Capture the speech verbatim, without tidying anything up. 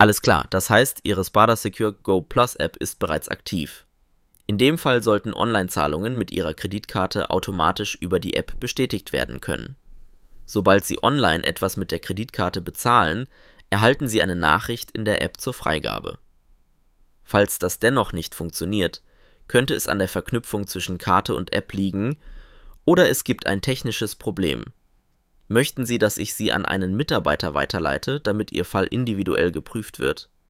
Alles klar, das heißt, Ihre Spada Secure Go Plus App ist bereits aktiv. In dem Fall sollten Online-Zahlungen mit Ihrer Kreditkarte automatisch über die App bestätigt werden können. Sobald Sie online etwas mit der Kreditkarte bezahlen, erhalten Sie eine Nachricht in der App zur Freigabe. Falls das dennoch nicht funktioniert, könnte es an der Verknüpfung zwischen Karte und App liegen oder es gibt ein technisches Problem. Möchten Sie, dass ich Sie an einen Mitarbeiter weiterleite, damit Ihr Fall individuell geprüft wird?